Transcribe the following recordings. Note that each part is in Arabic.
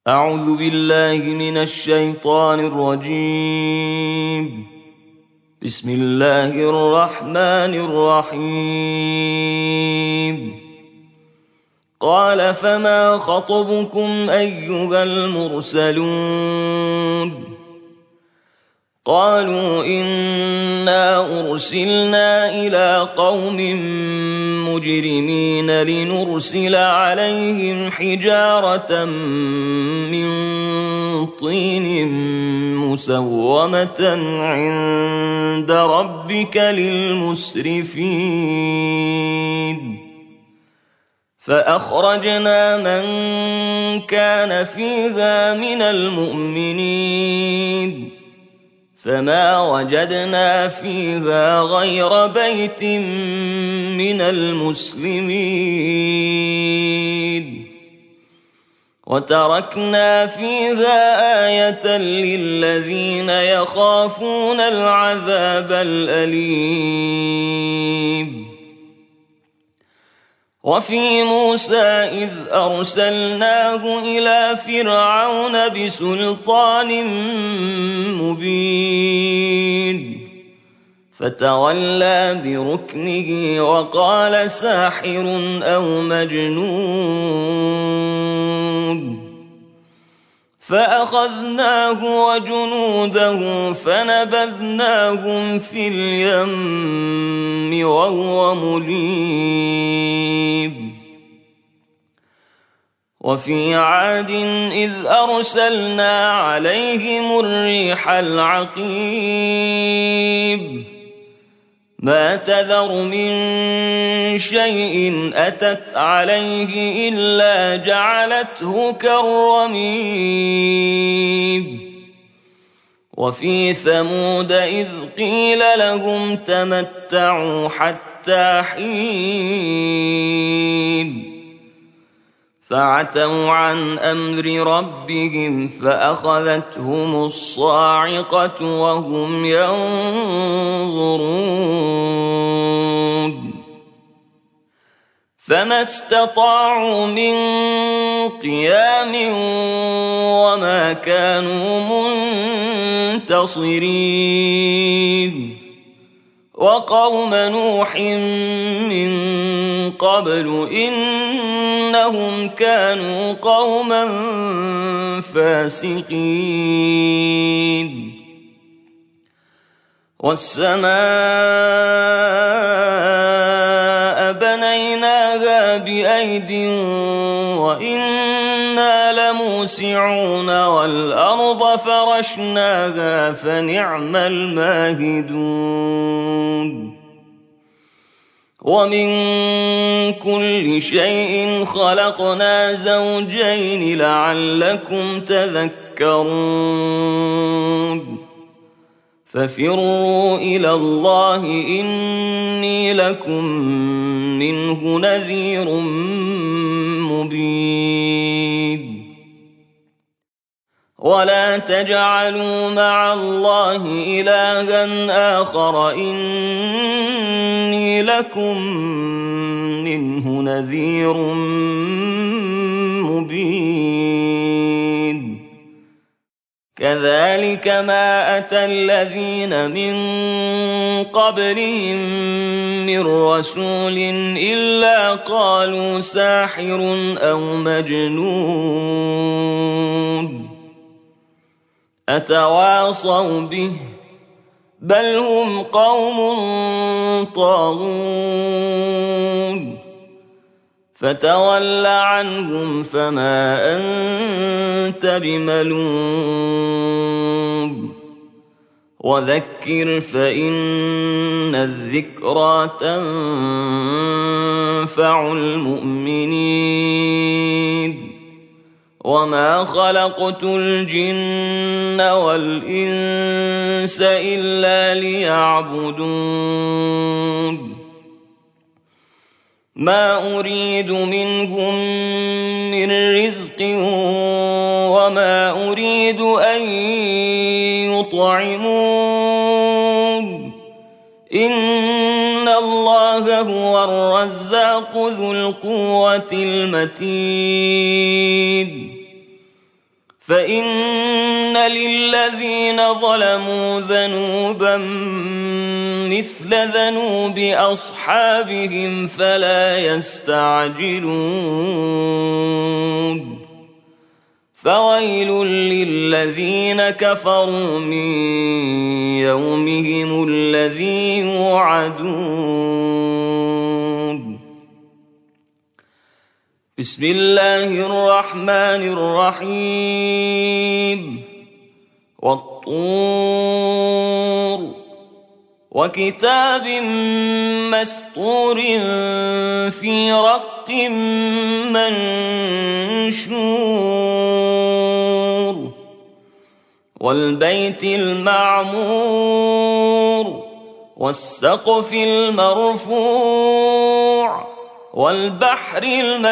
أعوذ بالله من الشيطان الرجيم. بسم الله الرحمن الرحيم. قال فما خطبكم أيها المرسلون؟ قالوا إنا أرسلنا إلى قوم مجرمين لنرسل عليهم حجارة من طين مسومة عند ربك للمسرفين. فأخرجنا من كان فيها من المؤمنين فما وجدنا فيها غير بيت من المسلمين وتركنا فيها آية للذين يخافون العذاب الأليم. وفي موسى إذ أرسلناه إلى فرعون بسلطان مبين فتولى بركنه وقال ساحر أو مجنون. فأخذناه وجنوده فنبذناهم في اليم وهو مليم. وفي عاد إذ أرسلنا عليهم الريح العقيم ما تذر من شيء أتت عليه إلا جعلته كالرميم. وفي ثمود إذ قيل لهم تمتعوا حتى حين فعتوا عن أمر ربهم فأخذتهم الصاعقة وهم ينظرون فما استطاعوا من قيام وما كانوا منتصرين. وقوم نوح من قبل إنهم كانوا قوما فاسقين. والسماء بنيناها بأيد وإنا لموسعون والأرض فرشناها فنعم الماهدون. ومن كل شيء خلقنا زوجين لعلكم تذكرون. ففروا إلى الله إني لكم منه نذير مبين. ولا تجعلوا مع الله إلها آخر إني لكم منه نذير مبين. كذلك ما أتى الذين من قبلهم من رسول إلا قالوا ساحر أو مجنون أتواصوا به بل هم قوم طاغون. فتول عنهم فما أنت بملوم وذكر فإن الذكرى تنفع المؤمنين. وما خلقت الجن والإنس إلا ليعبدون. ما أريد منهم من رزق وما أريد أن يطعمون إن الله هو الرزاق ذو القوة المتين. فإن للذين ظلموا ذنوبا مثل ذنوب أصحابهم فلا يستعجلون فويل للذين كفروا من يومهم الذي يوعدون. بسم الله الرحمن الرحيم. والطور وكتاب مسطور في رق منشور والبيت المعمور والسقف المرفوع والبحر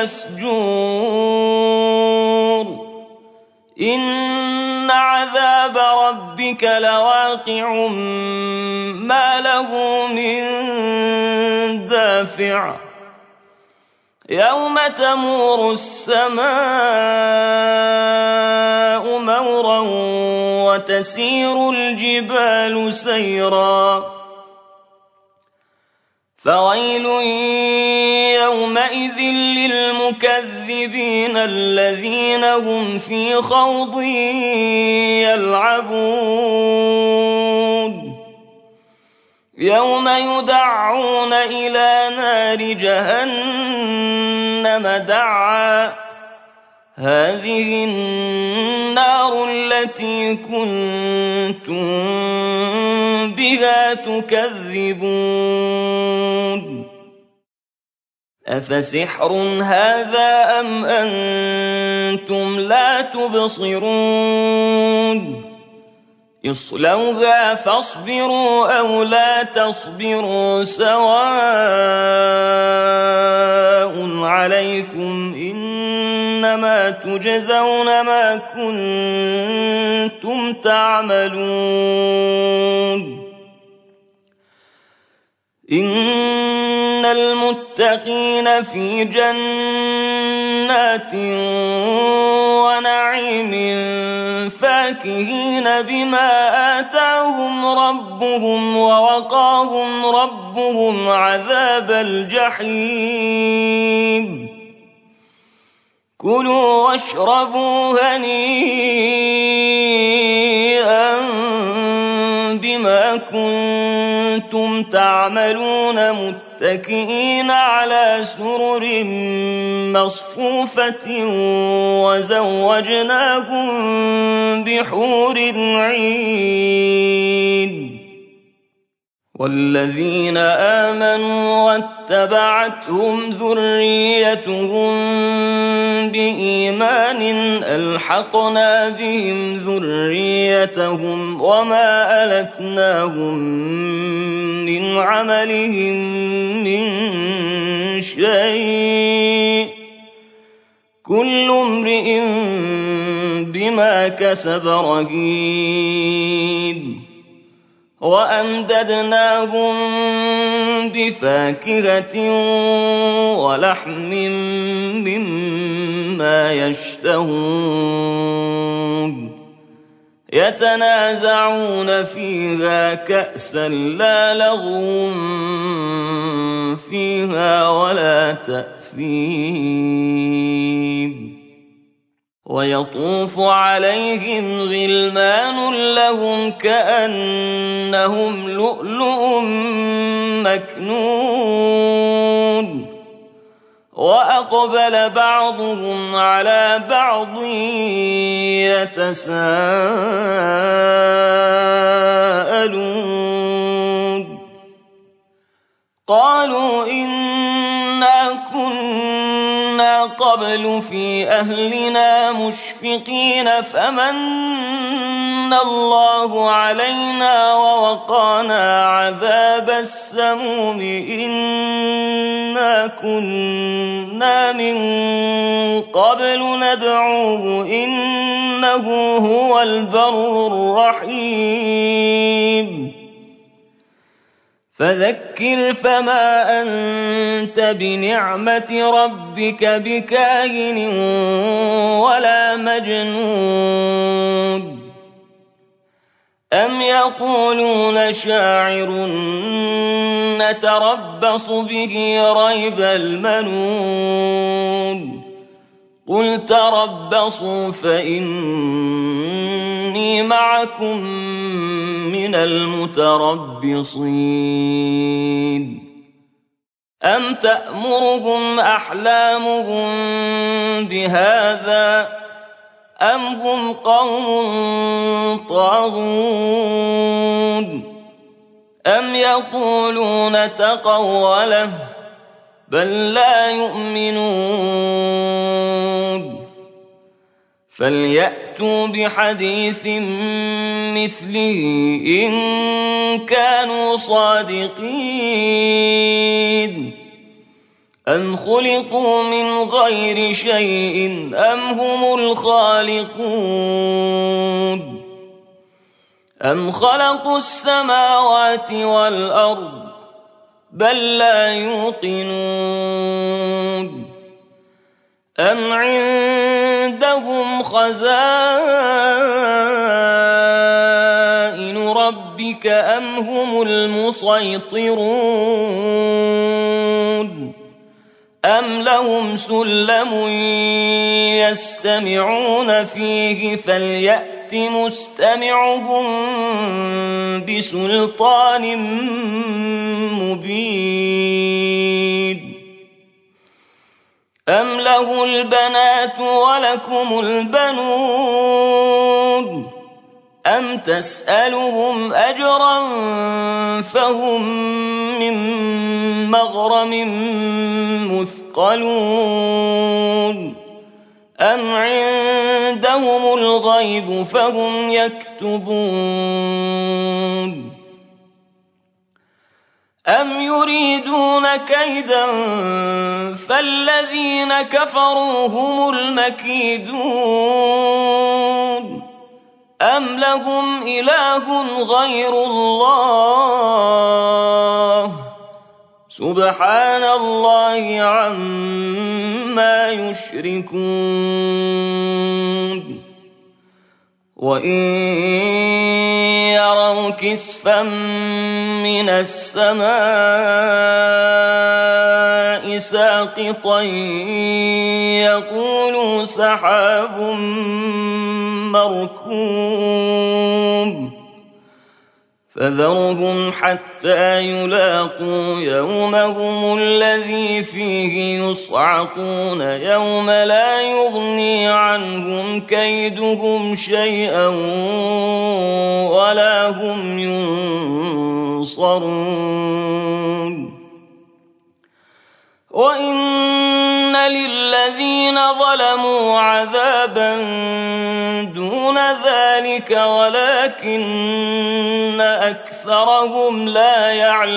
المسجور إن عذاب ربك لواقع ما له من دافع يوم تمور السماء مورا وتسير الجبال سيرا فويل يومئذ للمكذبين الذين هم في خوض يلعبون يوم يدعون إلى نار جهنم دعا هذه النار التي كنتم بها تكذبون أفسحر هذا أم أنتم لا تبصرون اصلوها فاصبروا أو لا تصبروا سواء عليكم إنما تجزون ما كنتم تعملون إن المتقين في جنات ونعيم فاكهين بما آتاهم ربهم ووقاهم ربهم عذاب الجحيم كلوا واشربوا هنيئا بما كنتم تعملون متكئين على سرر مصفوفة وزوجناهم بحور عين والذين آمنوا واتبعتهم ذريتهم بإيمان ألحقنا بهم ذريتهم وما ألتناهم من عملهم من شيء كل امرئ بما كسب رهين وأمددناهم بفاكهة ولحم مما يشتهون يتنازعون فيها كأسا لا لغو فيها ولا تأثيم ويطوف عليهم غلمان لهم كأنهم لؤلؤ مكنون وأقبل بعضهم على بعض يتساءلون قالوا إنا كنا قبل في أهلنا مشفقين فمن الله علينا ووقانا عذاب السموم إنا كنا من قبل ندعوه إنه هو البر الرحيم فذكر فما أنت بنعمة ربك بكاهن ولا مجنون أم يقولون شاعر نتربص به ريب المنون قل تربصوا فإني معكم من المتربصين أم تأمرهم أحلامهم بهذا أم هم قوم طاغون أم يقولون تقوله بل لا يؤمنون فليأتوا بحديث مثله إن كانوا صادقين أم خلقوا من غير شيء أم هم الخالقون أم خلقوا السماوات والأرض بل لا يوقنون أم عندهم خزائن ربك أم هم المسيطرون أم لهم سلم يستمعون فيه فليأت مستمعهم بسلطان مبين أم له البنات ولكم البنون أم تسألهم أجرا فهم من مغرم مثقلون أم عندهم الغيب فهم يكتبون أم يريدون كيدا فالذين كفروا هم المكيدون أم لهم إله غير الله سبحان الله عما يشركون وإن يروا كسفا من السماء ساقطا يقولوا سحاب مركوم فذرهم حتى يلاقوا يومهم الذي فيه يصعقون يوم لا يغني عنهم كيدهم شيئا ولا هم ينصرون وإن للذين ظلموا عذابا دون ذلك ولكن أكثرهم لا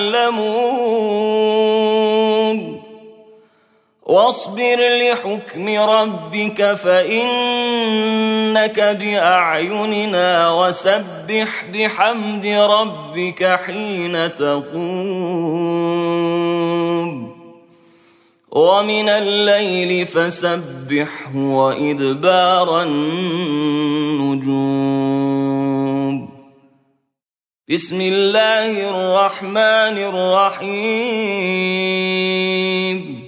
يعلمون واصبر لحكم ربك فإنك بأعيننا وسبح بحمد ربك حين تقوم ومن الليل فسبحه وإدبار النجوم بسم الله الرحمن الرحيم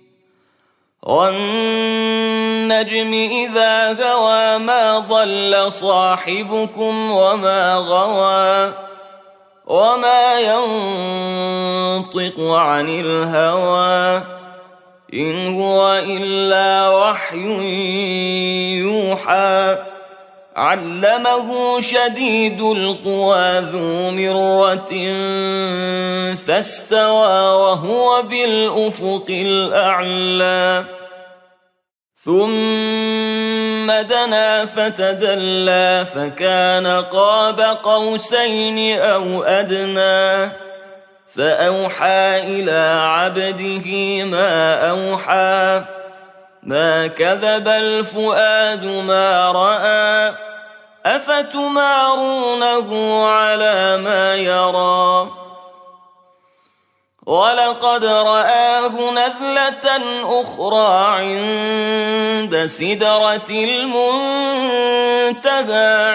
والنجم إذا هوى ما ضل صاحبكم وما غوى وما ينطق عن الهوى إن هو إلا وحي يوحى علمه شديد القوى ذو مرة فاستوى وهو بالأفق الأعلى ثم دنا فتدلى فكان قاب قوسين أو أدنى فأوحى إلى عبده ما أوحى ما كذب الفؤاد ما رأى أفتمارونه على ما يرى ولقد رآه نزلة أخرى عند سدرة المنتهى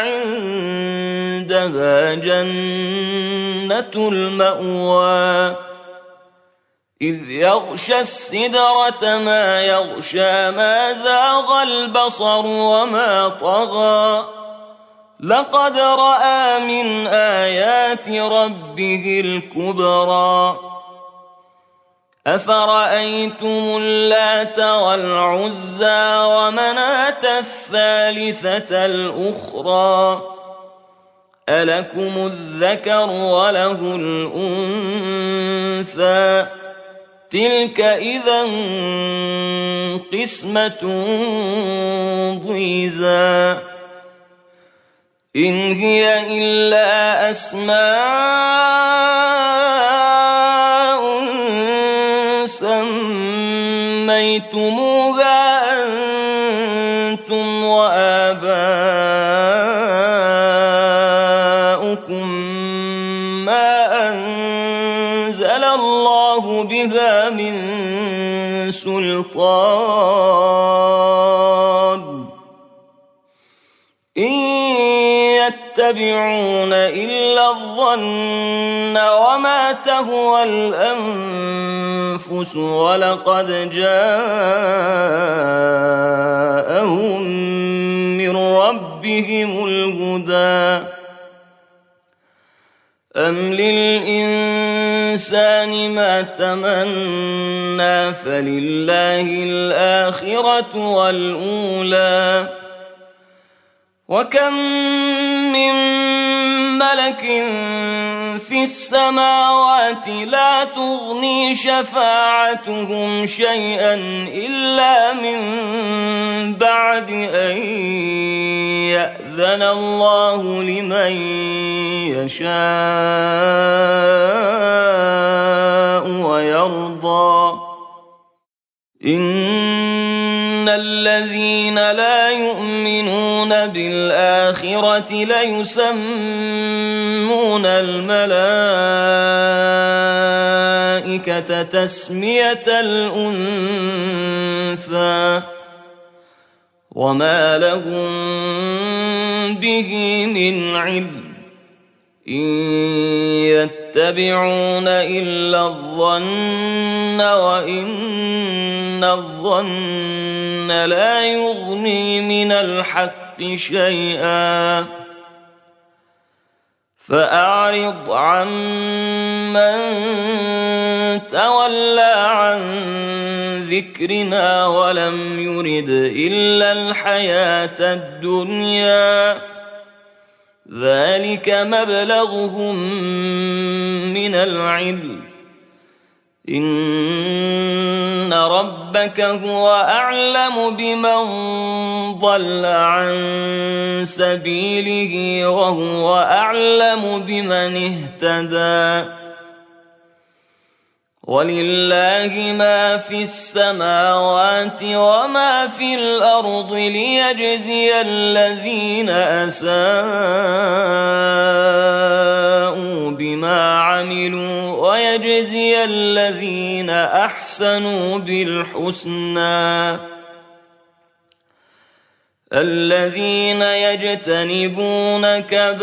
عندها جنة المأوى إذ يغشى السدرة ما يغشى ما زاغ البصر وما طغى لقد رأى من آيات ربه الكبرى أفرأيتم اللات والعزى ومناة الثالثة الأخرى ألكم الذكر وله الأنثى تلك إذا قسمة ضيزى إن هي إلا أسماء سميتموها أنتم وآباؤكم ما أنزل الله بها من سلطان إن يتبعون إلا الظن وما تهوى الأنفس ولقد جاءهم من ربهم الهدى أم للإنسان ما تمنى فلله الآخرة والأولى وكم من ملك في السماوات لا تغني شفاعتهم شيئا إلا من بعد أن يأذن الله لمن يشاء ويرضى إن الذين لا يؤمنون بالآخرة ليسمون الملائكة تسمية الأنثى وما لهم به من علم إن يتبعون إلا الظن وإن الظن لا يغني من الحق شيئا فأعرض عمن تولى عن ذكرنا ولم يرد إلا الحياة الدنيا ذلك مبلغهم من العلم إن ربك هو أعلم بمن ضل عن سبيله وهو أعلم بمن اهتدى ولله ما في السماوات وما في الأرض ليجزي الذين أساءوا بما عملوا ويجزي الذين أحسنوا بالحسنى الذين يجتنبون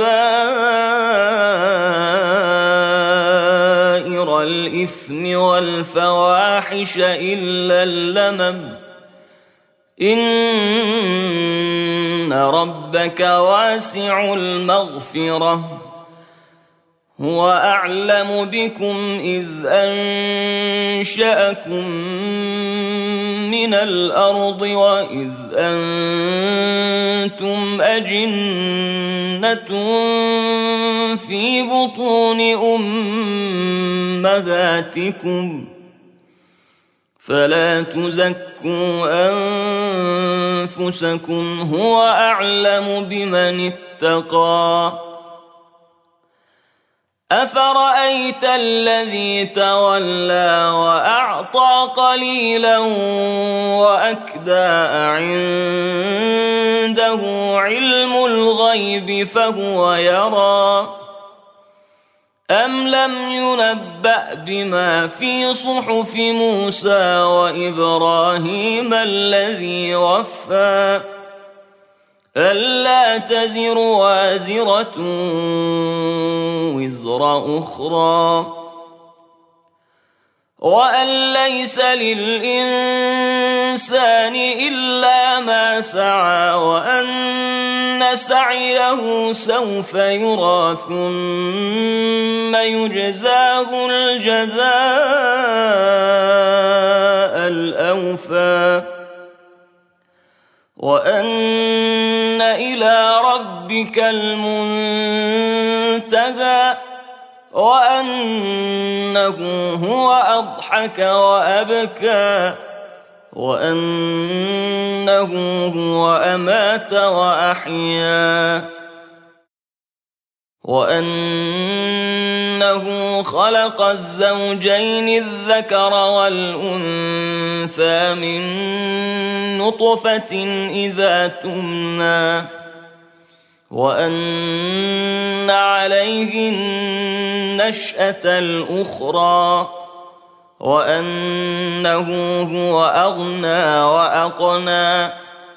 كبائر الإثم والفواحش إلا اللمم إن ربك واسع المغفرة هو أعلم بكم إذ أنشأكم من الأرض وإذ أنتم أجنة في بطون أمهاتكم فلا تزكوا أنفسكم هو أعلم بمن اتقى أفرأيت الذي تولى وأعطى قليلا وأكدى عنده علم الغيب فهو يرى أم لم ينبأ بما في صحف موسى وإبراهيم الذي وفى ألا تزر وازرة وزر أخرى وأن ليس للإنسان إلا ما سعى وأن سعيه سوف يرى ثم يجزاه الجزاء الأوفى وأن إلى ربك المنتهى وأنه هو أضحك وأبكى وأنه هو أمات وأحيا وأنه خلق الزوجين الذكر والأنثى من نطفة إذا تمنى وأن عليه النشأة الأخرى وأنه هو أغنى وأقنى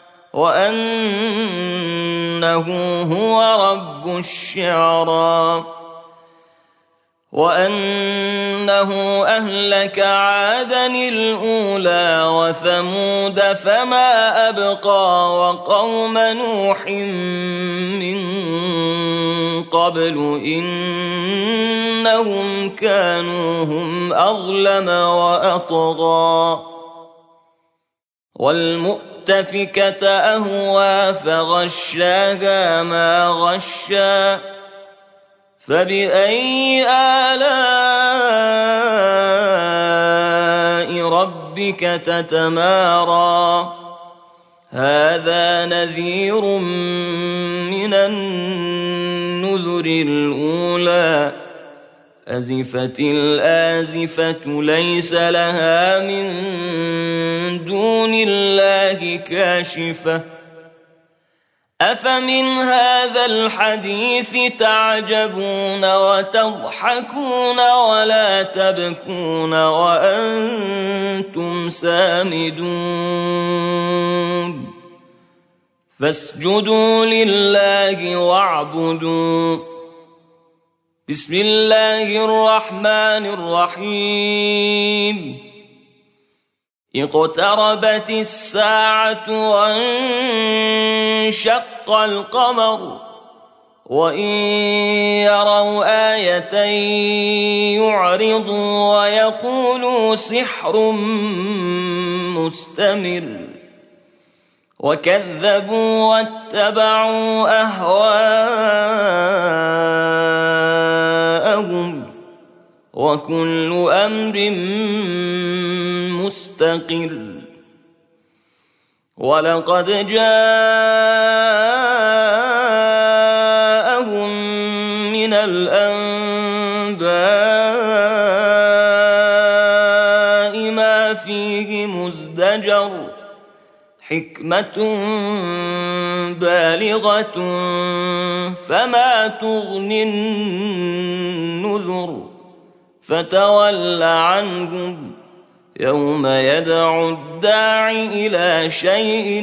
وأنه هو رب الشعرى وأنه أهلك عادا الأولى وثمود فما أبقى وقوم نوح من قبل إنهم كانوا هم أظلم وأطغى والمؤتفكة أهوى فغشاها ما غشا فبأي آلاء ربك تتمارى هذا نذير من النذر الأولى أزفت الآزفة ليس لها من دون الله كاشفة أفمن هذا الحديث تعجبون وتضحكون ولا تبكون وأنتم سامدون فاسجدوا لله واعبدوا بسم الله الرحمن الرحيم اقتربت الساعة وانشق القمر وإن يروا آية يعرضوا ويقولوا سحر مستمر وكذبوا واتبعوا أهواءهم وكل أمر مستقر ولقد جاءهم من الأنباء ما فيه مزدجر حكمة بالغة فما تغني النذر فتول عنهم يوم يدعو الداع إلى شيء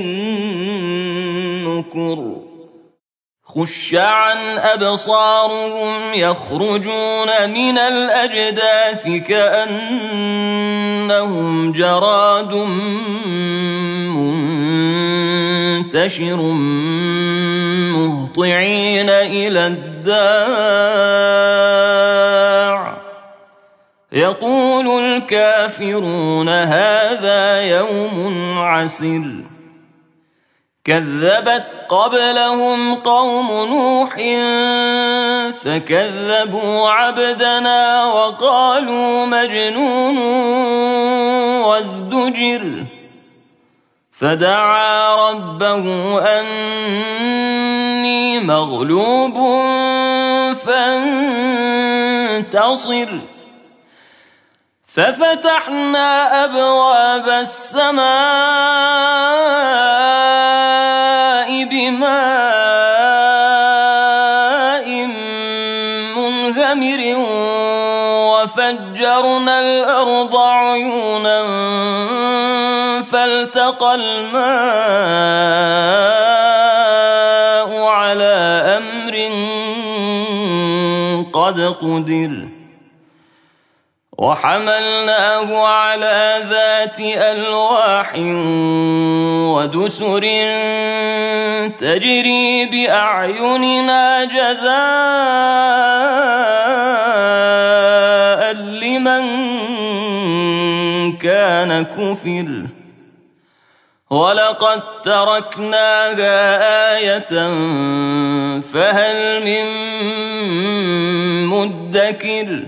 نكر خش عن أبصارهم يخرجون من الأجداث كأنهم جراد منتشر مهطعين إلى الداع يقول الكافرون هذا يوم عسر كذبت قبلهم قوم نوح فكذبوا عبدنا وقالوا مجنون وازدجر فدعا ربه أني مغلوب فانتصر ففتحنا أبواب السماء بماء منهمر وفجرنا الأرض عيونا فالتقى الماء على أمر قد قدر وحملناه على ذات ألواح ودسر تجري بأعيننا جزاء لمن كان كفر ولقد تركناها آية فهل من مدكر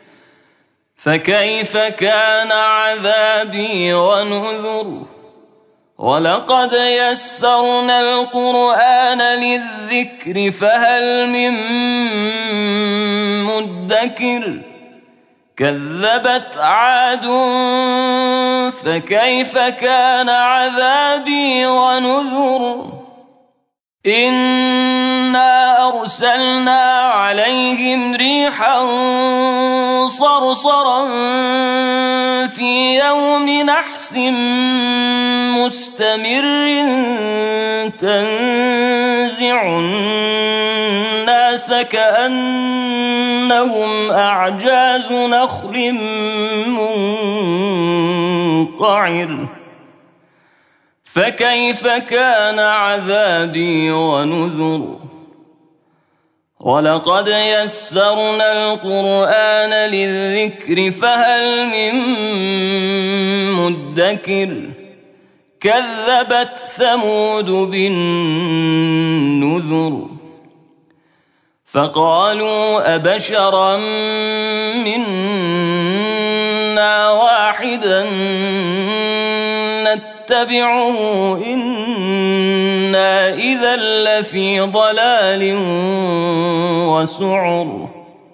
فكيف كان عذابي ونذر ولقد يسرنا القرآن للذكر فهل من مدكر كذبت عاد فكيف كان عذابي ونذر إنا أرسلنا عليهم ريحا صرصرا في يوم نحس مستمر تنزع الناس كأنهم أعجاز نخل منقعر فكيف كان عذابي ونذر ولقد يسرنا القرآن للذكر فهل من مدكر كذبت ثمود بالنذر فقالوا أبشرا منا واحدا نتبعه إنا إذا لفي ضلال وسعر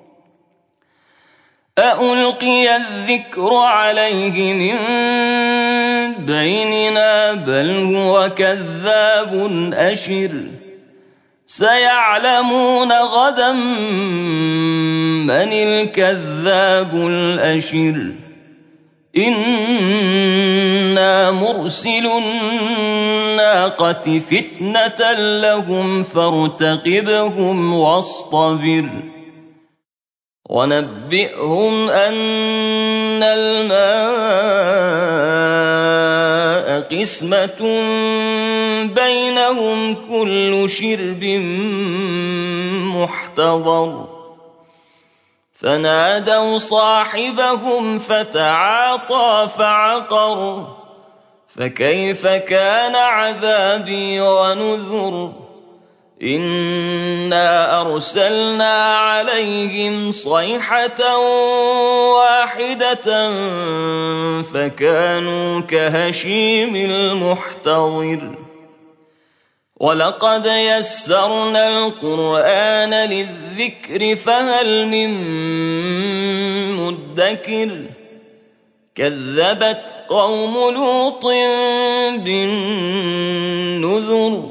أألقي الذكر عليه من بيننا بل هو كذاب أشر سيعلمون غدا من الكذاب الأشر إنا مرسل الناقة فتنة لهم فارتقبهم واصطبر ونبئهم أن الماء قسمة بينهم كل شرب محتضر فنادوا صاحبهم فتعاطى فعقر فكيف كان عذابي ونذر إنا أرسلنا عليهم صيحة واحدة فكانوا كهشيم المحتضر ولقد يسرنا القرآن للذكر فهل من مدكر كذبت قوم لوط بالنذر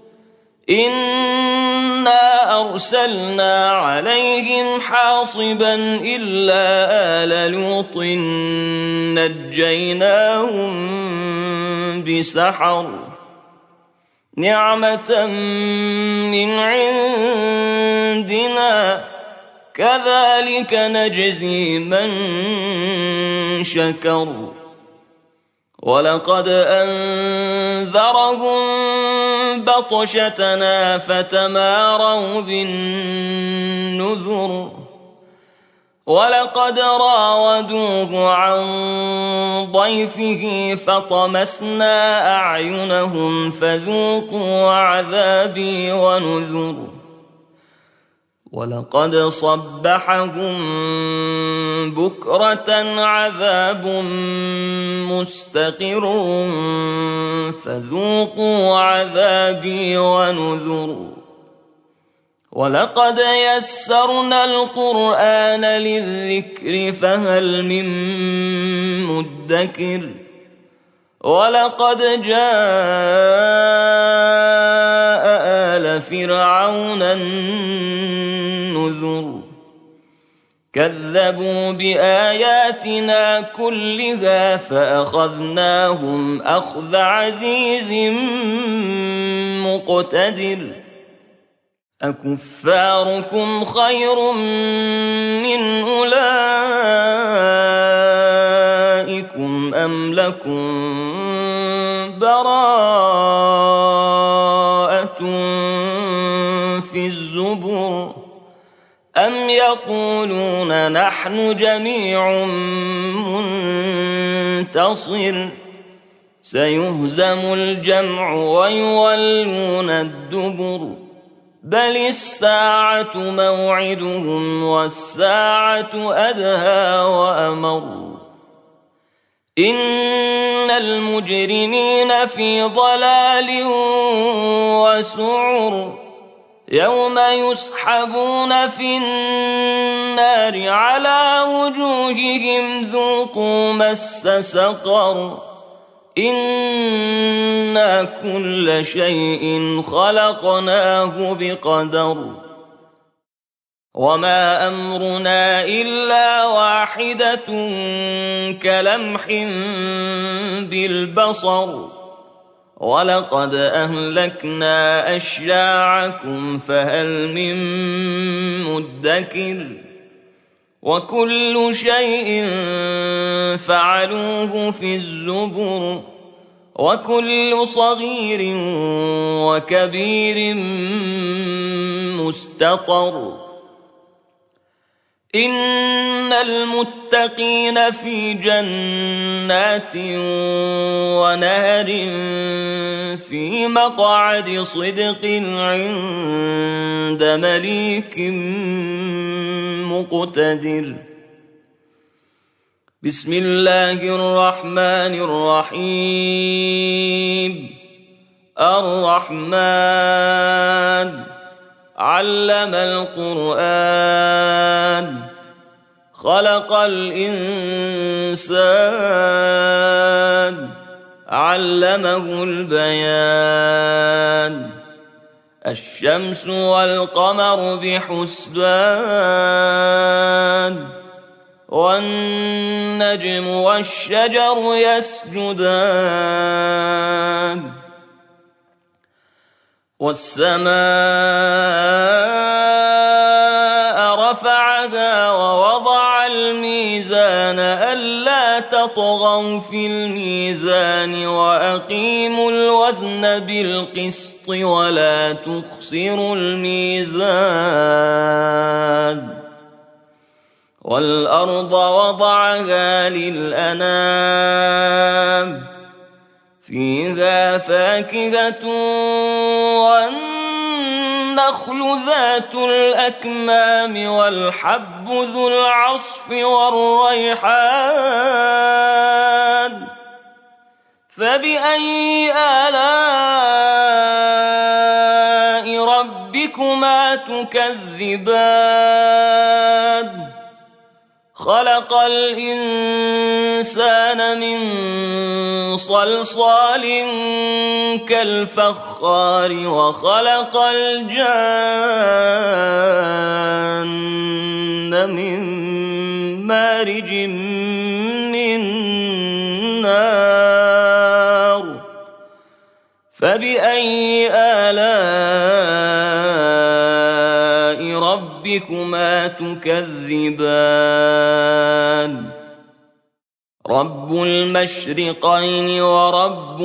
إنا أرسلنا عليهم حاصبا إلا آل لوط نجيناهم بسحر نعمة من عندنا كذلك نجزي من شكر ولقد أنذرهم بطشتنا فتماروا بالنذر ولقد راودوه عن ضيفه فطمسنا أعينهم فذوقوا عذابي ونذر ولقد صبحهم بكرة عذاب مستقر فذوقوا عذابي ونذر ولقد يسرنا القرآن للذكر فهل من مدكر ولقد جاء آل فرعون النذر كذبوا بآياتنا كلها فأخذناهم أخذ عزيز مقتدر أكفاركم خير من أولئكم أم لكم براءة في الزبر أم يقولون نحن جميع منتصر سيهزم الجمع ويولون الدبر بل الساعة موعدهم والساعة أدهى وأمر إن المجرمين في ضلال وسعر يوم يسحبون في النار على وجوههم ذوقوا مس سقر إنا كل شيء خلقناه بقدر وما أمرنا إلا واحدة كلمح بالبصر ولقد أهلكنا أشياعكم فهل من مدكر وكل شيء فعلوه في الزبر وكل صغير وكبير مستطر إن المتقين في جنات ونهر في مقعد صدق عند مليك مقتدر بسم الله الرحمن الرحيم الرحمن علم القرآن خلق الإنسان علمه البيان الشمس والقمر بحسبان والنجم والشجر يسجدان والسماء رفعها ووضع الميزان ألا تطغوا في الميزان وأقيموا الوزن بالقسط ولا تخسروا الميزان والأرض وضعها للأنام فيها فاكهة والنخل ذات الأكمام والحب ذو العصف والريحان فبأي آلاء ربكما تكذبان خلق الإنسان من صلصال كالفخار وخلق الجان من مارج من نار فبأي آلاء ربكما تكذبان رب المشرقين ورب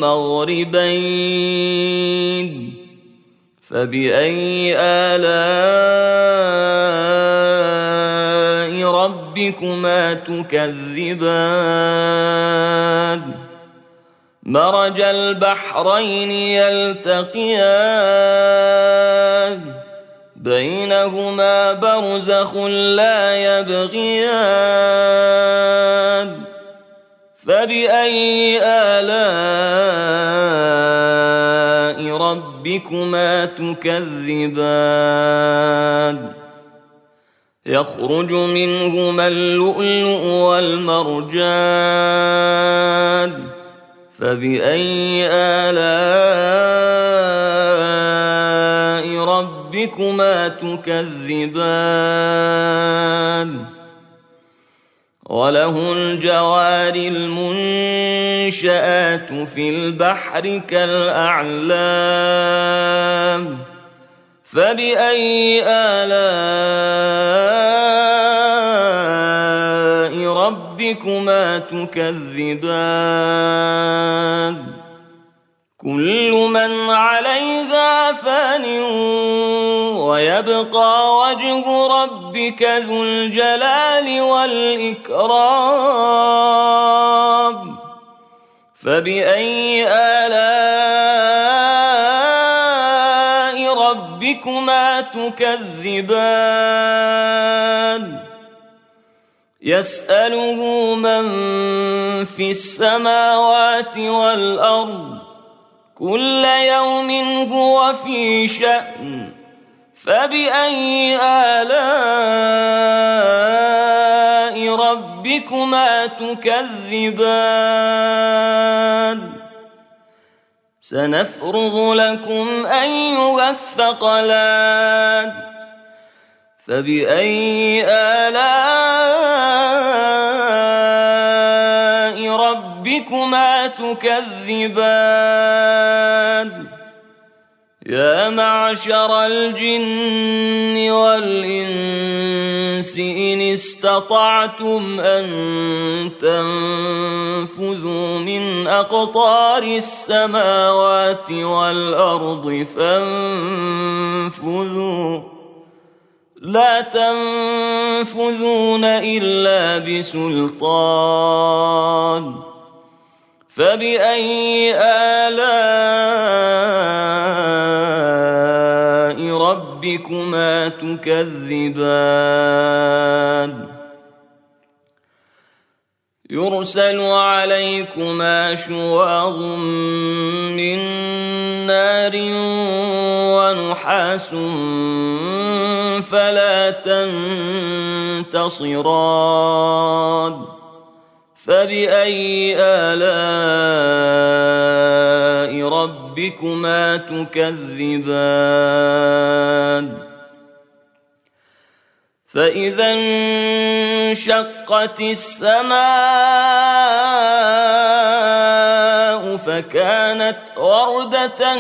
المغربين فبأي آلاء ربكما تكذبان مرج البحرين يلتقيان بينهما برزخ لا يبغيان فبأي آلاء ربكما تكذبان يخرج منهما اللؤلؤ والمرجان فبأي آلاء ربكما ربكما تكذبان وله الجوار المنشآت في البحر كالأعلام فبأي آلاء ربكما تكذبان كل من عليها فان ويبقى وجه ربك ذو الجلال والإكرام فبأي آلاء ربكما تكذبان يسأله من في السماوات والأرض كل يوم هو في شأن فبأي آلاء ربكما تكذبان سنفرغ لكم أيها الثقلان فبأي آلاء ربكما تكذبان يا معشر الجن والإنس إن استطعتم أن تنفذوا من أقطار السماوات والأرض فانفذوا لا تنفذون إلا بسلطان فبأي آلاء ربكما تكذبان يرسل عليكما شواظ من نار ونحاس فلا تنتصران فبأي آلاء ربكما تكذبان فإذا انشقت السماء فكانت وردة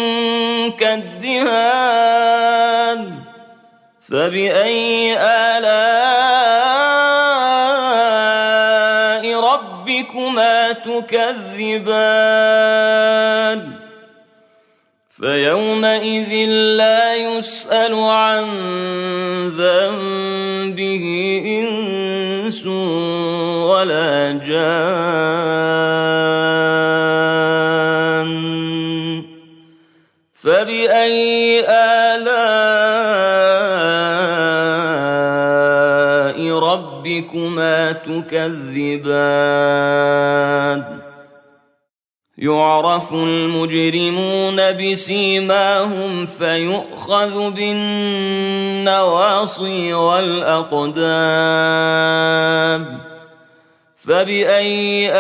كالدهان فبأي آلاء ربكما تكذبان فيومئذ لا يسأل عن ذنبه إنس ولا جان فبأي آلاء ربكما تكذبان يعرف المجرمون بسيماهم فيؤخذ بالنواصي والأقدام فبأي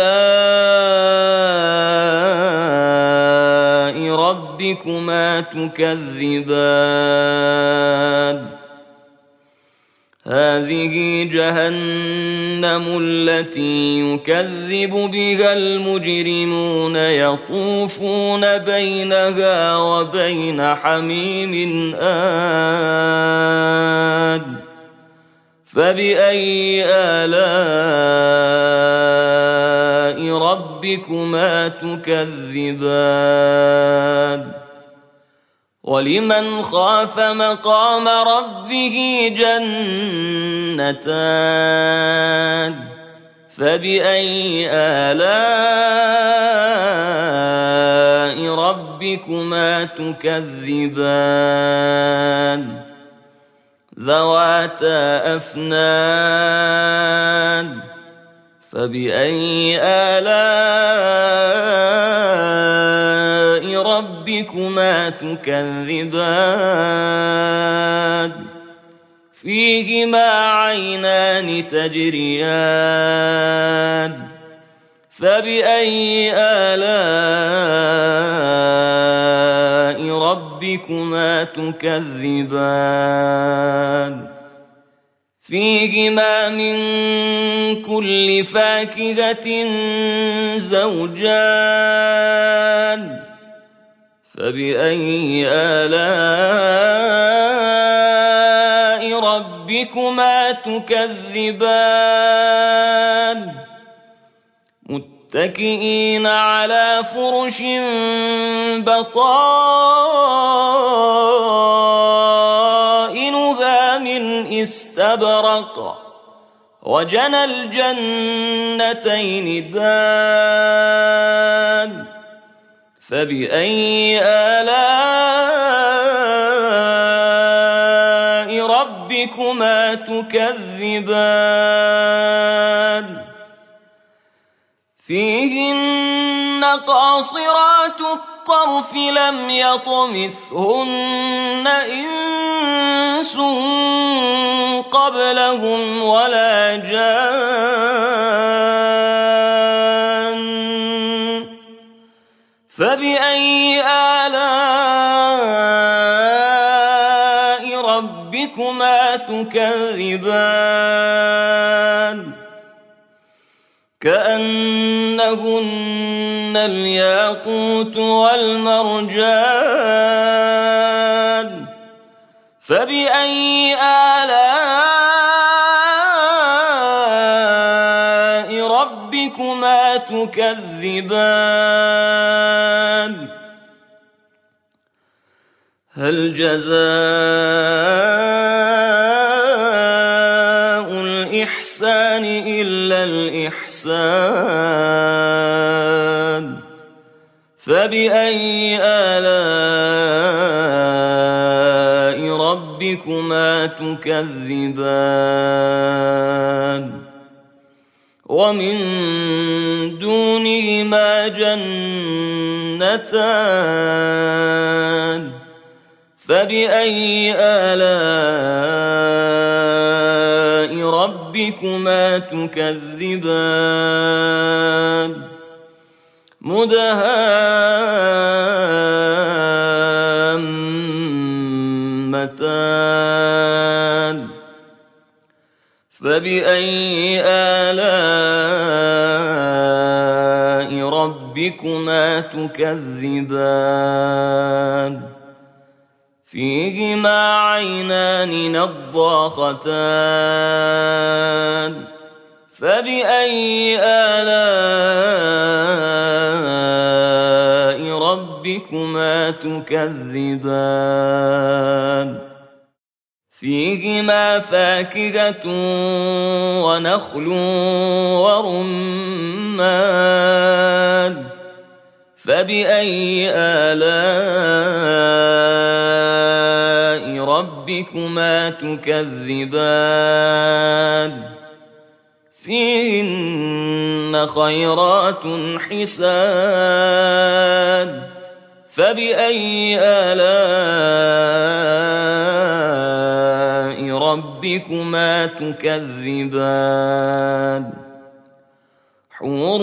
آلاء ربكما تكذبان هذه جهنم التي يكذب بها المجرمون يطوفون بينها وبين حميم آن فبأي آلاء ربكما تكذبان ولمن خاف مقام ربه جنتان فبأي آلاء ربكما تكذبان ذواتا أفنان فبأي آلاء ربكما تكذبان فيهما عينان تجريان فبأي آلاء ربكما تكذبان فيهما من كل فاكهة زوجان فبأي آلاء ربكما تكذبان متكئين على فرش بطائنها من استبرق وجنى الجنتين دان فبأي آلاء ربكما تكذبان فيهن قاصرات الطرف لم يطمثهن إنس قبلهم ولا جان فبأي آلاء ربكما تكذبان كأنهن الياقوت والمرجان فبأي آلاء ربكما تكذبان هل جزاء الإحسان إلا الإحسان فبأي آلاء ربكما تكذبان ومن دونهما جنتان فبأي آلاء ربكما تكذبان مدهامتان فبأي آلاء ربكما تكذبان فيهما عينان نضاختان فبأي آلاء ربكما تكذبان فيهما فاكهة ونخل ورمان فبأي آلاء ربكما تكذبان فيهن خيرات حسان فبأي آلاء ربكما تكذبان حور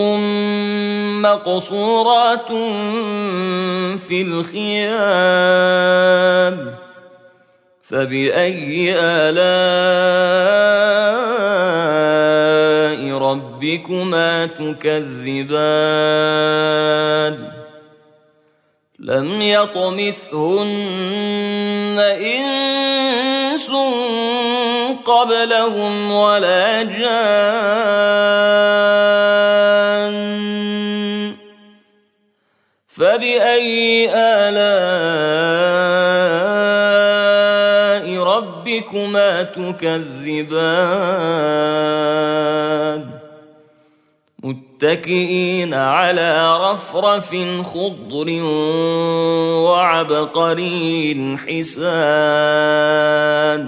مقصورات في الخيام فبأي آلاء ربكما تكذبان لم يطمثهن إنس قبلهم ولا جان فبأي آلاء ربكما تكذبان متكئين على رفرف خضر وعبقري حسان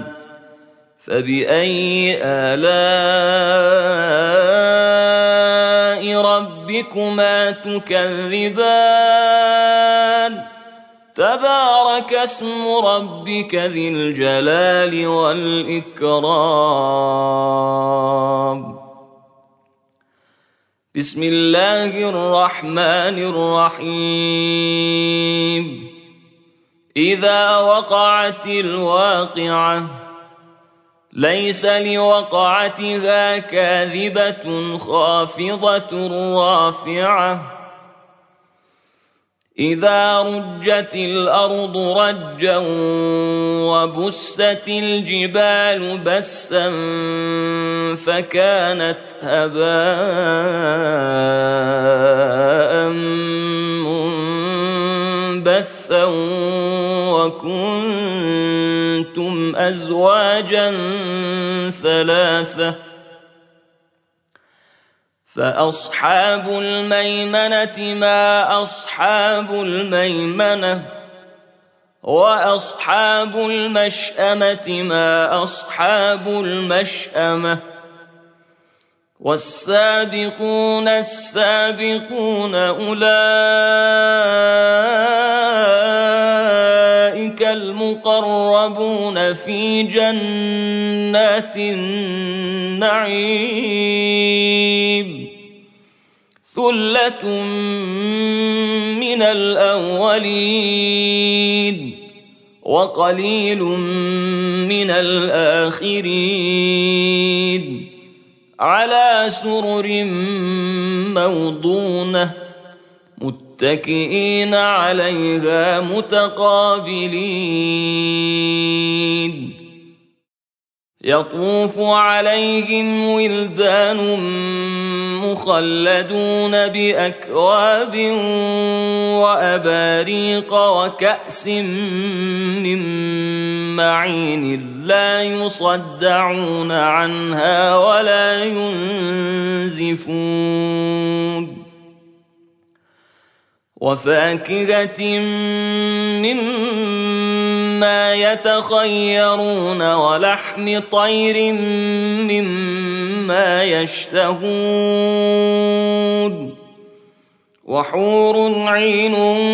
فبأي آلاء ربكما تكذبان تبارك اسم ربك ذي الجلال والإكرام بسم الله الرحمن الرحيم إذا وقعت الواقعة ليس لوقعتها كاذبة خافضة رافعة إذا رجت الأرض رجا وبست الجبال بسا فكانت هباء منبثا وكنتم أزواجا ثلاثة فأصحاب الميمنة ما أصحاب الميمنة وأصحاب المشأمة ما أصحاب المشأمة والسابقون السابقون أولئك المقربون في جنات النعيم ثلة من الأولين وقليل من الآخرين على سرر موضونة متكئين عليها متقابلين يطوف عليهم ولدان مخلدون بأكواب وأباريق وكأس من معين لا يصدعون عنها ولا ينزفون وفاكهة مما يتخيرون ولحم طير مما يشتهون وحور عين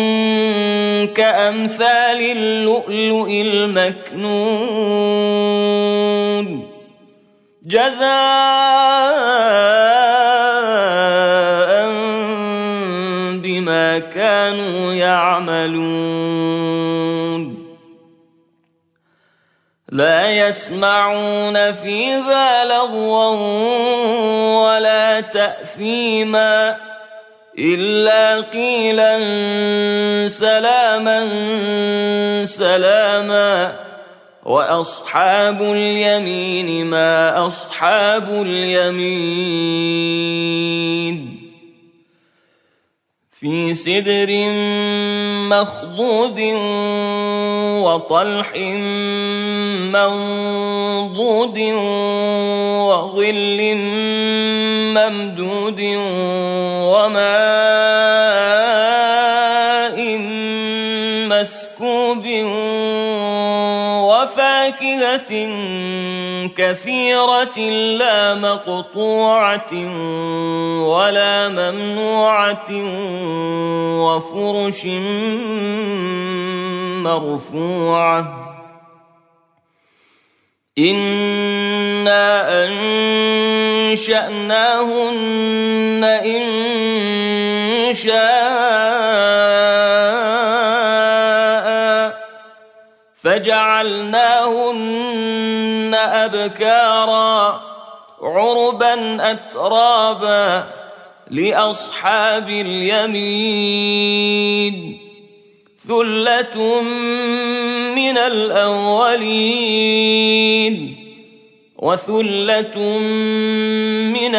كأمثال اللؤلؤ المكنون جزاء بما كانوا يعملون لا يسمعون فيها لغوا ولا تأثيما إلا قيلا سلاما سلاما وأصحاب اليمين ما أصحاب اليمين في سدر مخضود وطلح منضود وظل ممدود وماء مسكوب وفاكهة كثيرة لا مقطوعة ولا ممنوعة وفرش مرفوعة إنا أنشأناهن إنشاء فجعلناهن أبكارا عربا أترابا لأصحاب اليمين ثلة من الأولين وثلة من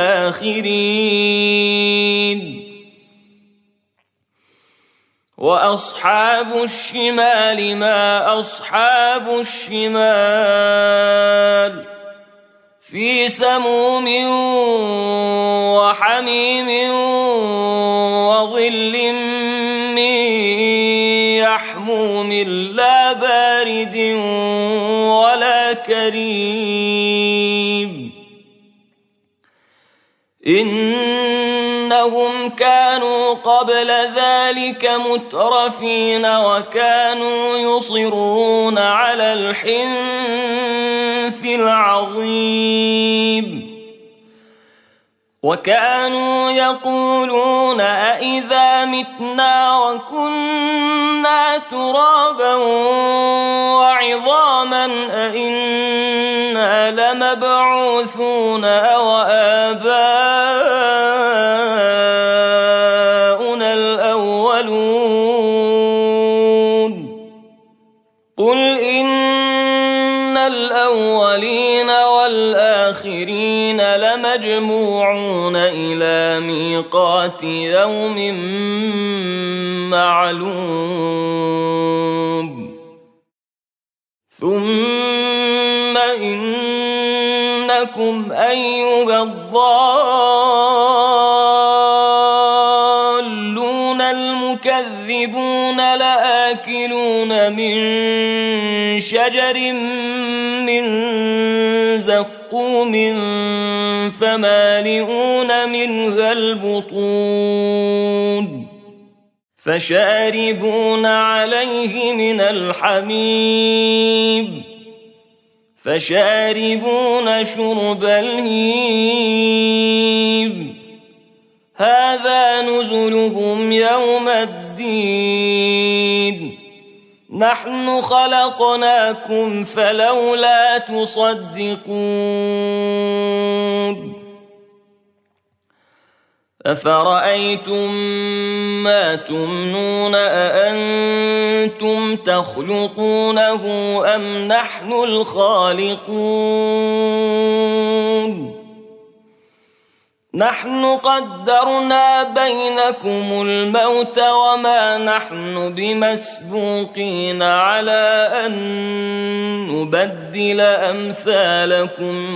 الآخرين وأصحاب الشمال ما أصحاب الشمال في سموم وحميم وظل من يحموم لا بارد ولا كريم إنهم كانوا قبل ذلك مترفين وكانوا يصرون على الحنث العظيم وكانوا يقولون أإذا متنا وكنا ترابا وعظاما أإنا لمبعوثون أو آباؤنا الأولون قل إن الأولين والآخرين لمجموعون إلى ميقات يوم معلوم ثم إنكم أيها الضالون المكذبون لآكلون من شجر من زقوم فمالئون منها البطون فشاربون عليه من الحميم فشاربون شرب الهيم هذا نزلهم يوم الدين نحن خلقناكم فلولا تصدقون أفرأيتم ما تمنون أأنتم تخلقونه أم نحن الخالقون نحن قدرنا بينكم الموت وما نحن بمسبوقين على أن نبدل أمثالكم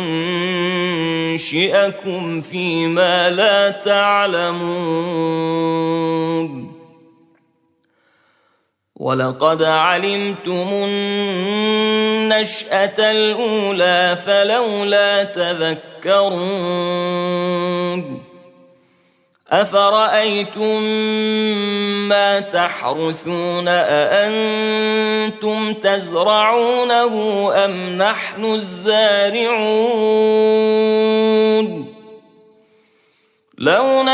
وننشئكم فيما لا تعلمون ولقد علمتم النشأة الأولى فلولا تذكرون أفرأيتم ما تحرثون أأنتم تزرعونه أم نحن الزارعون لو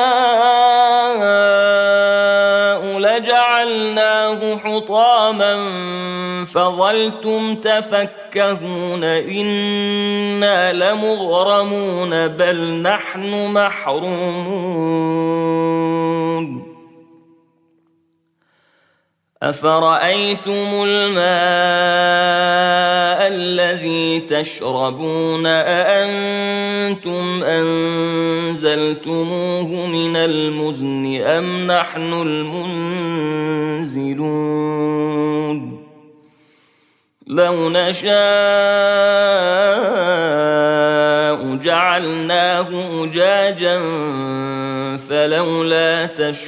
نشاء لجعلناه حطاما فظلتم تفكهون إنا لمغرمون بل نحن محرومون أفرأيتم الماء الذي تشربون أأنتم أنزلتموه من المزن أم نحن المنزلون لو نشاء جعلناه أجاجا فلولا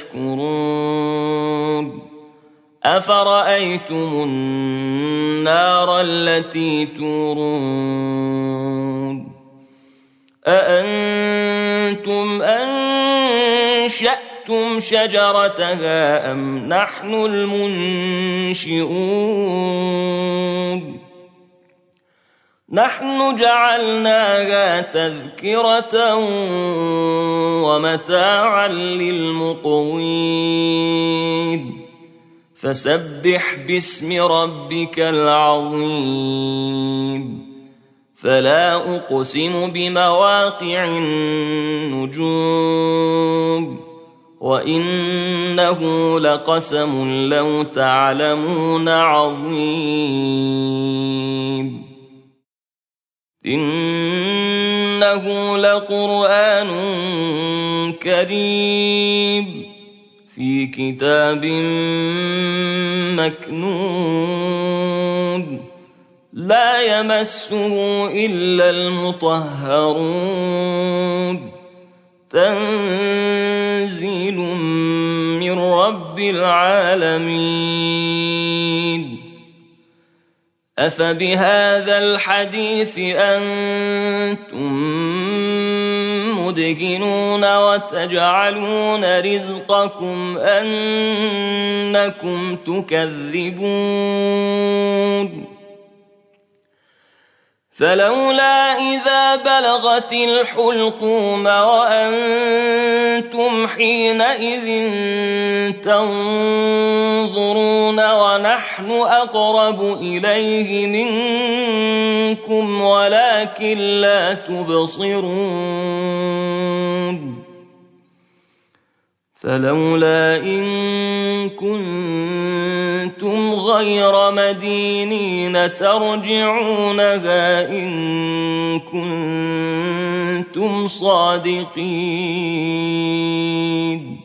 تشكرون أفرأيتم النار التي تورون أأنتم أنشأتم شجرتها أم نحن المنشئون نحن جعلناها تذكرة ومتاعا للمقوين فسبح باسم ربك العظيم فلا أقسم بمواقع النجوم وإنه لقسم لو تعلمون عظيم إنه لقرآن كريم في كتاب مكنون لا يمسه إلا المطهرون تنزيل من رب العالمين أفبهذا الحديث أنتم مدهنون وتجعلون رزقكم أنكم تكذبون فلولا إذا بلغت الحلقوم وأنتم حينئذ تنظرون ونحن أقرب إليه منكم ولكن لا تبصرون فلولا إن كنتم غير مدينين ترجعونها إن كنتم صادقين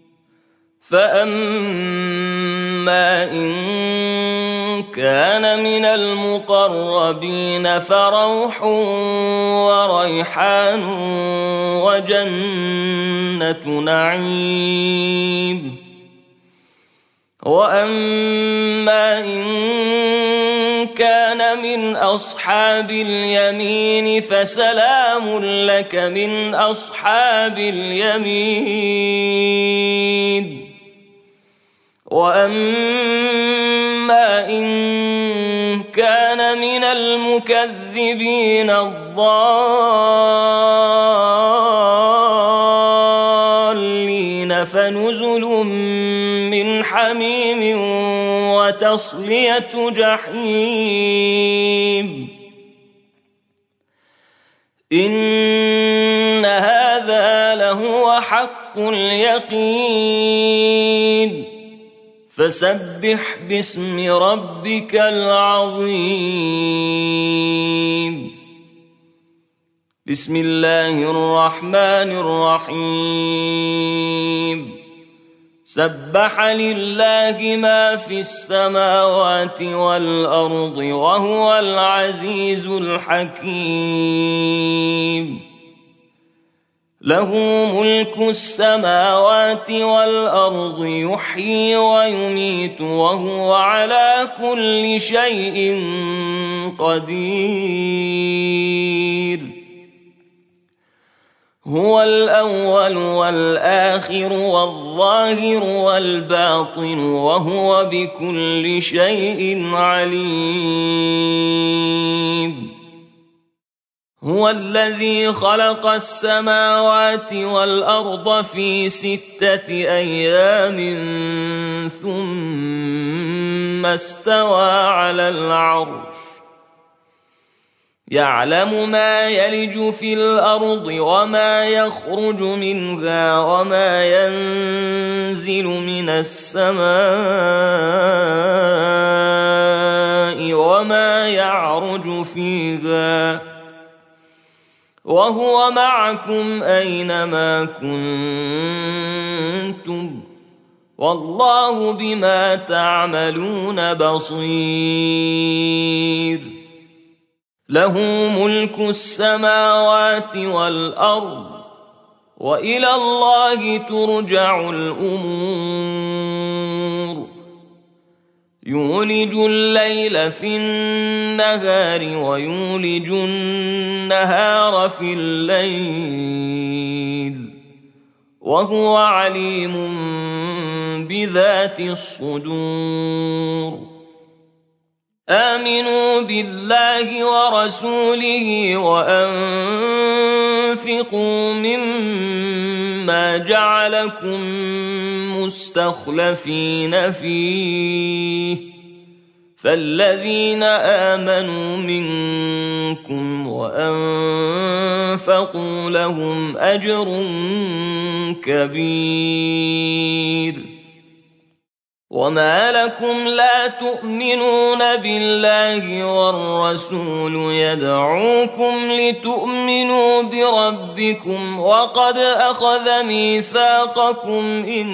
فأما إن كان من المقربين فروح وريحان وجنة نعيم وأما إن كان من أصحاب اليمين فسلام لك من أصحاب اليمين وأما إن كان من المكذبين الضالين فنزل من حميم وتصلية جحيم إن هذا لهو حق اليقين فسبح باسم ربك العظيم بسم الله الرحمن الرحيم سبح لله ما في السماوات والأرض وهو العزيز الحكيم له ملك السماوات والأرض يحيي ويميت وهو على كل شيء قدير هو الأول والآخر والظاهر والباطن وهو بكل شيء عليم هو الذي خلق السماوات والأرض في 6 أيام ثم استوى على العرش يعلم ما يلج في الأرض وما يخرج منها وما ينزل من السماء وما يعرج فيها وهو معكم أينما كنتم والله بما تعملون بصير له ملك السماوات والأرض وإلى الله ترجع الأمور يولج الليل في النهار ويولج النهار في الليل وهو عليم بذات الصدور آمنوا بالله ورسوله وأنفقوا مما جعلكم مستخلفين فيه فالذين آمنوا منكم وأنفقوا لهم أجر كبير وما لكم لا تؤمنون بالله والرسول يدعوكم لتؤمنوا بربكم وقد أخذ ميثاقكم إن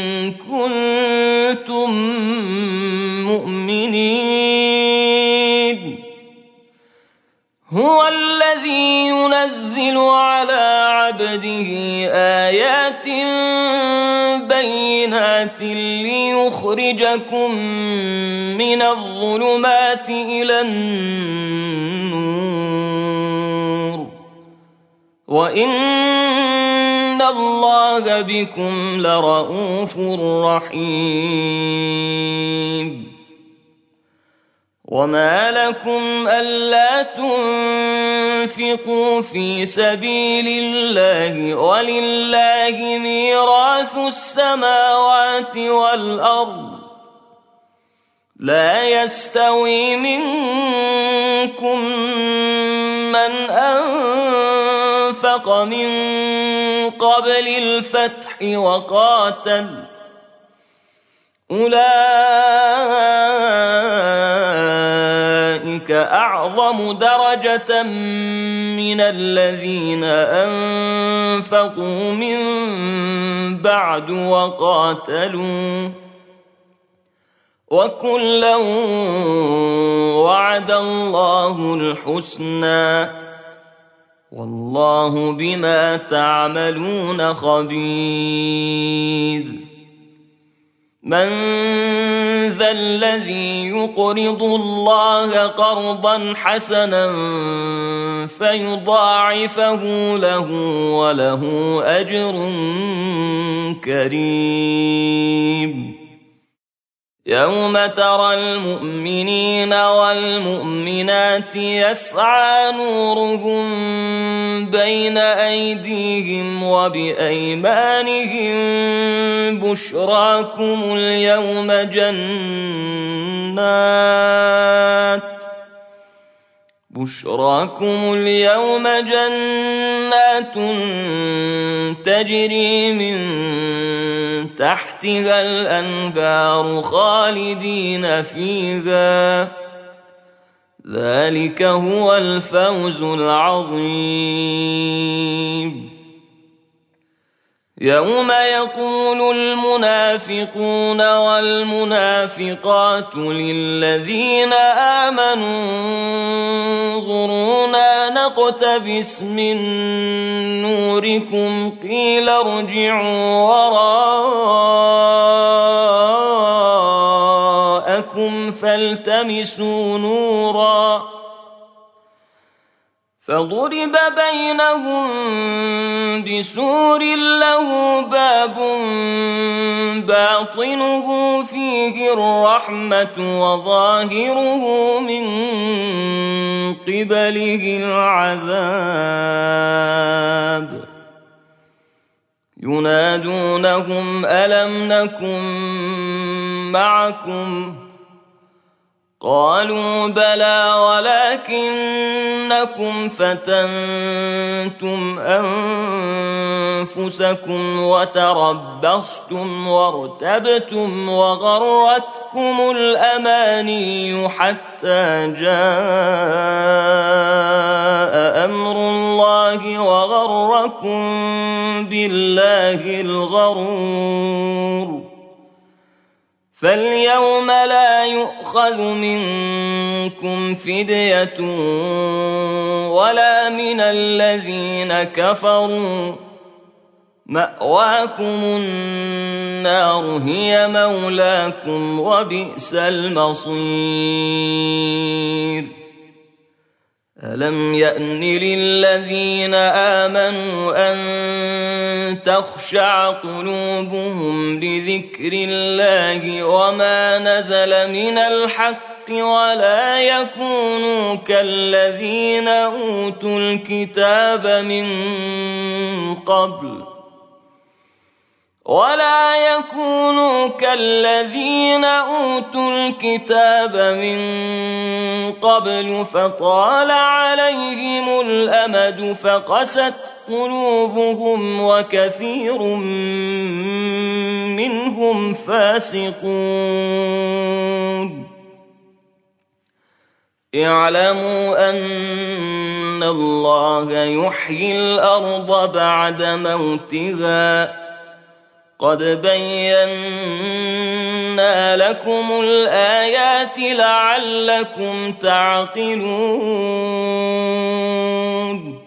كنتم مؤمنين هو الذي ينزل على عبده آيات بينات ليخرجكم من الظلمات إلى النور وإن الله بكم لرءوف رحيم وما لكم ألا تنفقوا في سبيل الله ولله ميراث السماوات والأرض لا يستوي منكم من أنفق من قبل الفتح وقاتل أولئك أعظم درجة من الذين أنفقوا من بعد وقاتلوا وكلا وعد الله الحسنى والله بما تعملون خبير من ذا الذي يقرض الله قرضا حسنا فيضاعفه له وله أجر كريم يوم ترى المؤمنين والمؤمنات يسعى نورهم بين أيديهم وبأيمانهم بشراكم اليوم جنات تجري من تحتها الأنهار خالدين فيها ذلك هو الفوز العظيم يوم يقول المنافقون والمنافقات للذين آمنوا انظرونا نقتبس من نوركم قيل ارجعوا وراءكم فالتمسوا نورا فضرب بينهم بسور له باب باطنه فيه الرحمة وظاهره من قبله العذاب ينادونهم ألم نكن معكم قالوا بلى ولكنكم فتنتم أنفسكم وتربصتم وارتبتم وغرتكم الأماني حتى جاء أمر الله وغركم بالله الغرور فاليوم لا يؤخذ منكم فدية ولا من الذين كفروا مأواكم النار هي مولاكم وبئس المصير ألم يأن للذين آمنوا أن تخشع قلوبهم لذكر الله وما نزل من الحق ولا يكونوا كالذين أوتوا الكتاب من قبل فطال عليهم الأمد فقست قلوبهم وكثير منهم فاسقون اعلموا أن الله يحيي الأرض بعد موتها قد بينا لكم الآيات لعلكم تعقلون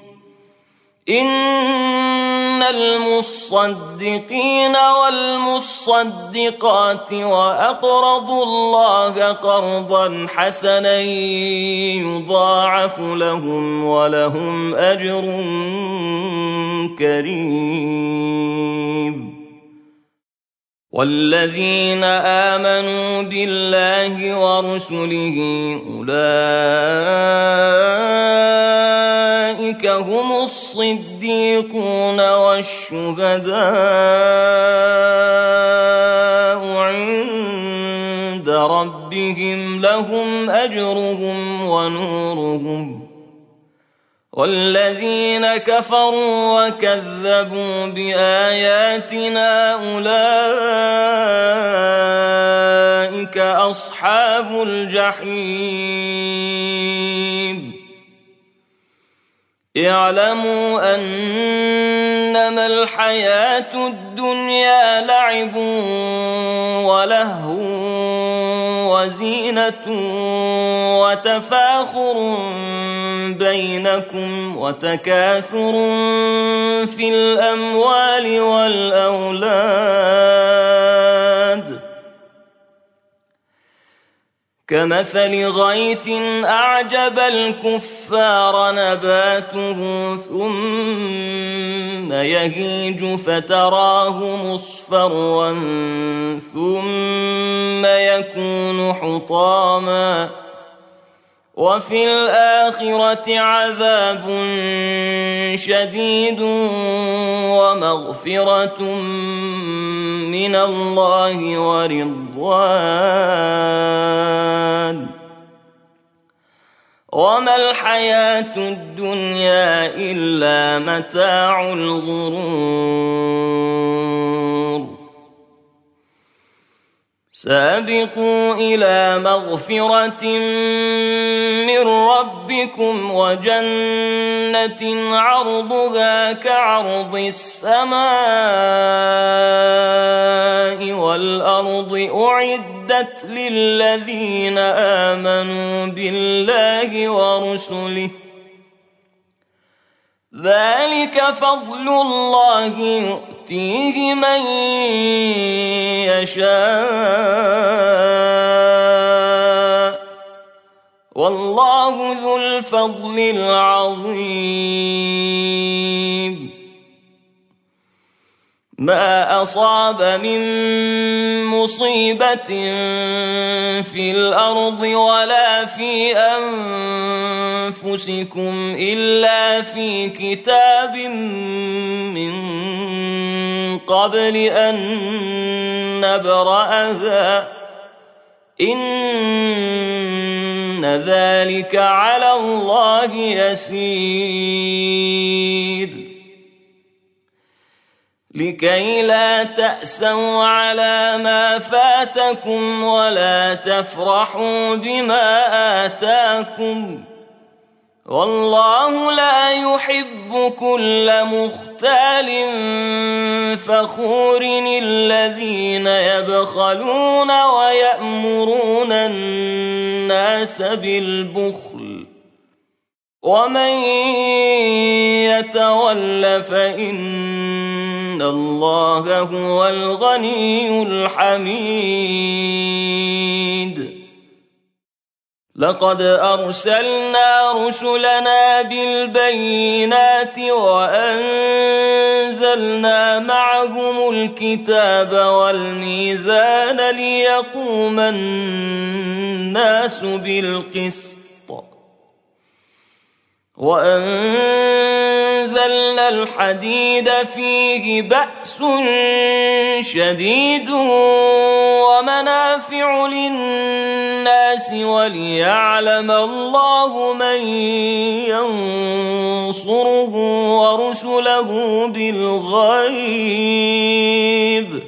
إن المصدقين والمصدقات وأقرضوا الله قرضا حسنا يضاعف لهم ولهم أجر كريم والذين آمنوا بالله ورسله أولئك هم الصديقون والشهداء عند ربهم لهم أجرهم ونورهم والذين كفروا وكذبوا بآياتنا أولئك أصحاب الجحيم اعلموا أنما الحياة الدنيا لعب ولهو وزينة وتفاخر بينكم وتكاثر في الأموال والأولاد كمثل غيث أعجب الكفار نباته ثم يهيج فتراه مصفرا ثم يكون حطاما وفي الآخرة عذاب شديد ومغفرة من الله ورضوان وما الحياة الدنيا إلا متاع الغرور سابقوا إلى مغفرة من ربكم وجنة عرضها كعرض السماء والأرض أعدت للذين آمنوا بالله ورسله ذلك فضل الله يؤتيه من يشاء والله ذو الفضل العظيم ما أصاب من مصيبة في الأرض ولا في أنفسكم إلا في كتاب من قبل أن نبرأها إن ذلك على الله يسير لكي لا تأسوا على ما فاتكم ولا تفرحوا بما آتاكم والله لا يحب كل مختال فخور الذين يبخلون ويأمرون الناس بالبخل ومن يتول فإن الله هو الغني الحميد لقد أرسلنا رسلنا بالبينات وأنزلنا معهم الكتاب والميزان ليقوم الناس بالقسط وأنزلنا الحديد فيه بأس شديد ومنافع للناس وليعلم الله من ينصره ورسله بالغيب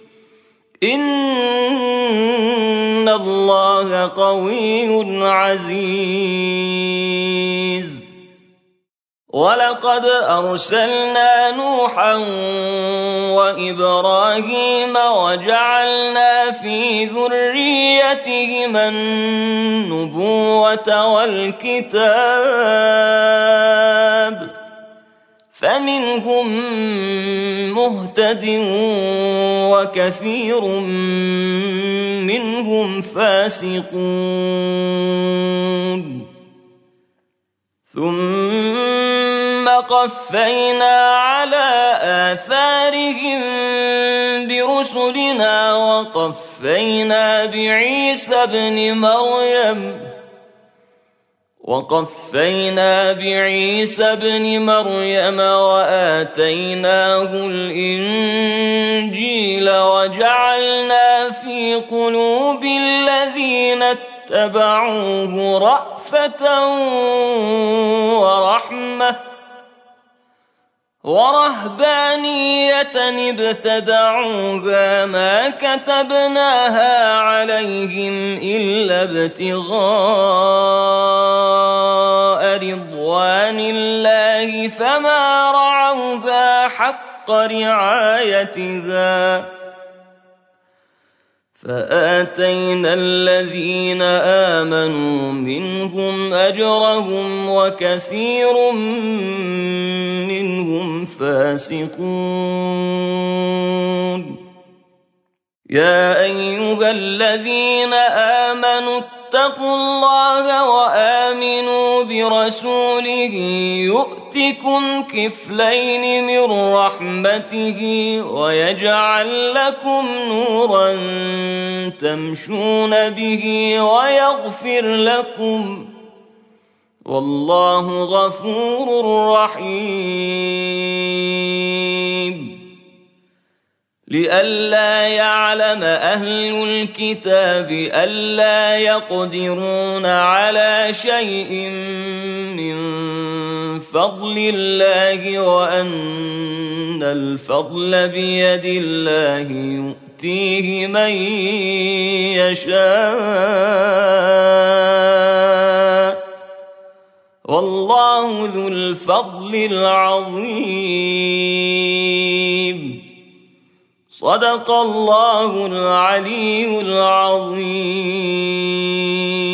إن الله قوي عزيز ولقد أرسلنا نوحا وإبراهيم وجعلنا في ذريتهما النبوة والكتاب فمنهم مهتد وكثير منهم فاسقون ثم قفينا على آثارهم برسلنا وقفينا بعيسى ابن مريم وآتيناه الإنجيل وجعلنا في قلوب الذين اتبعوه رأفة ورهبانية ابتدعوها ما كتبناها عليهم إلا ابتغاء رضوان الله فما رعوها حق رعايتها فآتينا الذين آمنوا منهم أجرهم وكثير منهم فاسقون. يا أيها الذين آمنوا اتقوا الله وآمنوا برسوله يؤتكم كفلين من رحمته ويجعل لكم نورا تمشون به ويغفر لكم والله غفور رحيم. لئلا يعلم أهل الكتاب ألا يقدرون على شيء من فضل الله وأن الفضل بيد الله يؤتيه من يشاء والله ذو الفضل العظيم. صدق الله العلي العظيم.